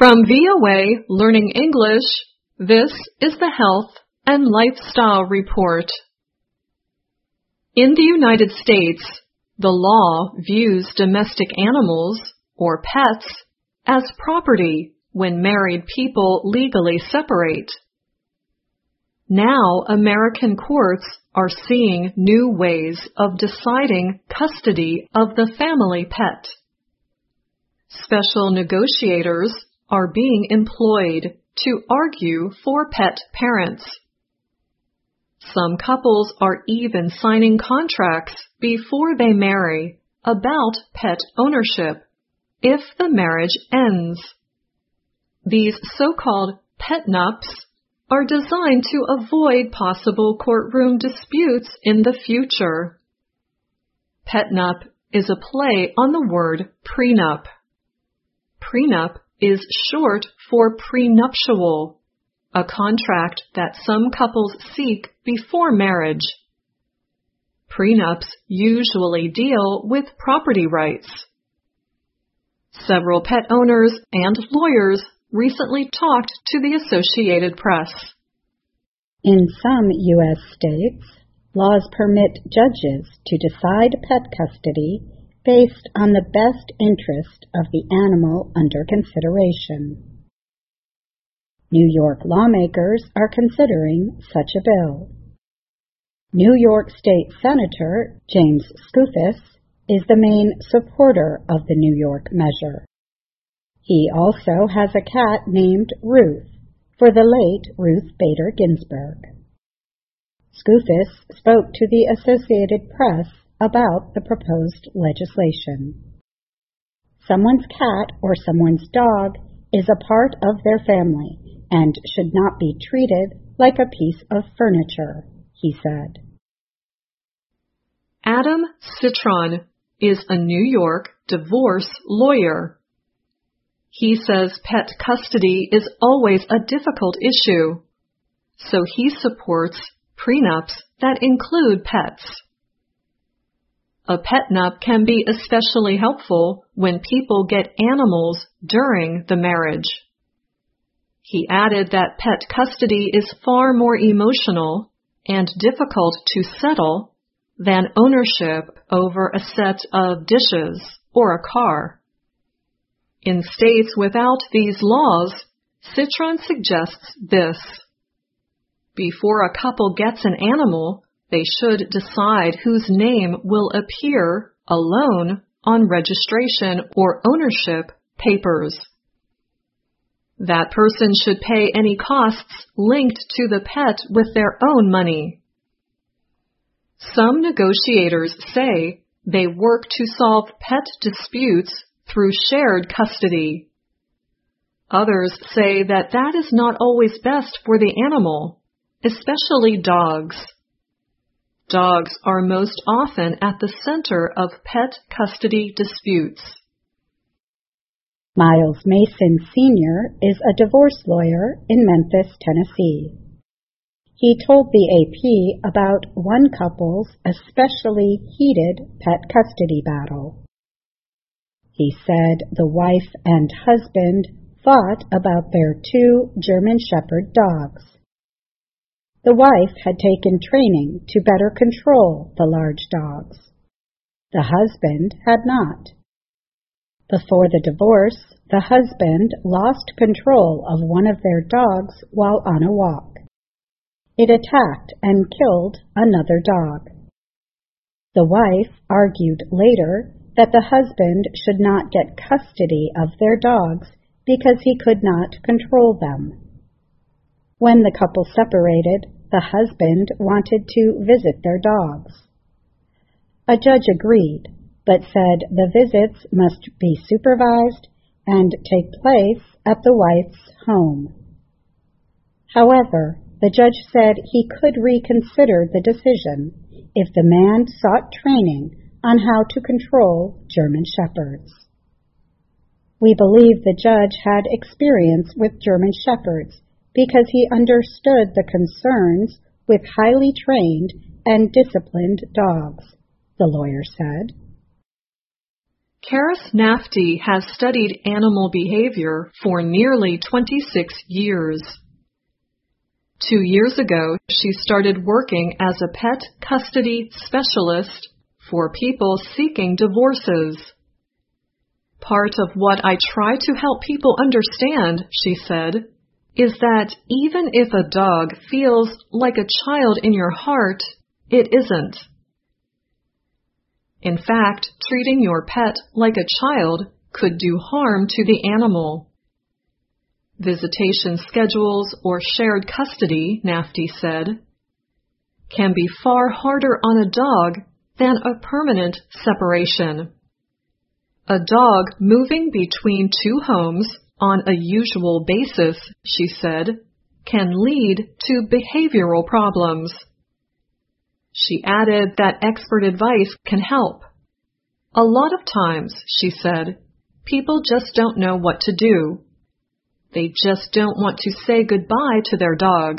From VOA Learning English, this is the Health and Lifestyle Report. In the United States, the law views domestic animals, or pets, as property when married people legally separate. Now, American courts are seeing new ways of deciding custody of the family pet. Special negotiators are being employed to argue for pet parents. Some couples are even signing contracts before they marry about pet ownership if the marriage ends. These so-called pet-nups are designed to avoid possible courtroom disputes in the future. Pet-nup is a play on the word prenup. Prenup is short for prenuptial, a contract that some couples seek before marriage. Prenups usually deal with property rights. Several pet owners and lawyers recently talked to the Associated Press. In some U.S. states, laws permit judges to decide pet custody based on the best interest of the animal under consideration. New York lawmakers are considering such a bill. New York State Senator James Skoufis is the main supporter of the New York measure. He also has a cat named Ruth, for the late Ruth Bader Ginsburg. Skoufis spoke to the Associated Press about the proposed legislation. Someone's cat or someone's dog is a part of their family and should not be treated like a piece of furniture, he said. Adam Citron is a New York divorce lawyer. He says pet custody is always a difficult issue, so he supports prenups that include pets. A pet-nup can be especially helpful when people get animals during the marriage. He added that pet custody is far more emotional and difficult to settle than ownership over a set of dishes or a car. In states without these laws, Citron suggests this. Before a couple gets an animal, they should decide whose name will appear alone on registration or ownership papers. That person should pay any costs linked to the pet with their own money. Some negotiators say they work to solve pet disputes through shared custody. Others say that is not always best for the animal, especially dogs. Dogs are most often at the center of pet custody disputes. Miles Mason Sr. is a divorce lawyer in Memphis, Tennessee. He told the AP about one couple's especially heated pet custody battle. He said the wife and husband fought about their 2 German Shepherd dogs. The wife had taken training to better control the large dogs. The husband had not. Before the divorce, the husband lost control of one of their dogs while on a walk. It attacked and killed another dog. The wife argued later that the husband should not get custody of their dogs because he could not control them. When the couple separated, the husband wanted to visit their dogs. A judge agreed, but said the visits must be supervised and take place at the wife's home. However, the judge said he could reconsider the decision if the man sought training on how to control German Shepherds. We believe the judge had experience with German Shepherds because he understood the concerns with highly trained and disciplined dogs, the lawyer said. Karis Nafty has studied animal behavior for nearly 26 years. 2 years ago, she started working as a pet custody specialist for people seeking divorces. Part of what I try to help people understand, she said, is that even if a dog feels like a child in your heart, it isn't. In fact, treating your pet like a child could do harm to the animal. Visitation schedules or shared custody, Nafty said, can be far harder on a dog than a permanent separation. A dog moving between two homes on a usual basis, she said, can lead to behavioral problems. She added that expert advice can help. A lot of times, she said, people just don't know what to do. They just don't want to say goodbye to their dog.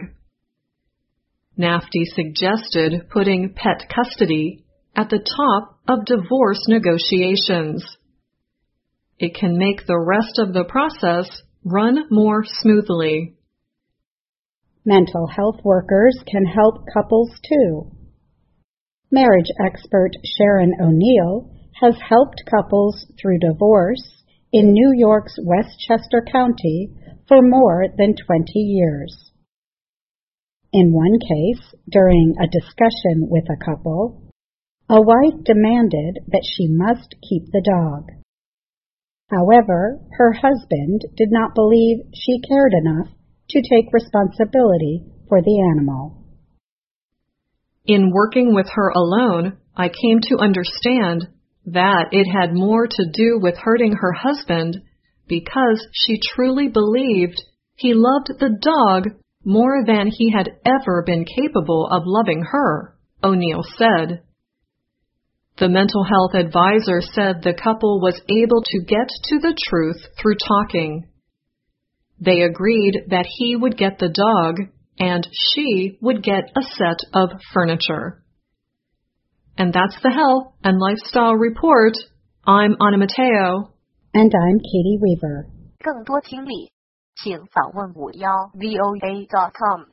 Nafty suggested putting pet custody at the top of divorce negotiations. It can make the rest of the process run more smoothly. Mental health workers can help couples too. Marriage expert Sharon O'Neill has helped couples through divorce in New York's Westchester County for more than 20 years. In one case, during a discussion with a couple, a wife demanded that she must keep the dog. However, her husband did not believe she cared enough to take responsibility for the animal. In working with her alone, I came to understand that it had more to do with hurting her husband because she truly believed he loved the dog more than he had ever been capable of loving her, O'Neill said. The mental health advisor said the couple was able to get to the truth through talking. They agreed that he would get the dog and she would get a set of furniture. And that's the Health and Lifestyle Report. I'm Anna Mateo. And I'm Katie Weaver. 更多听力，请访问51voa.com。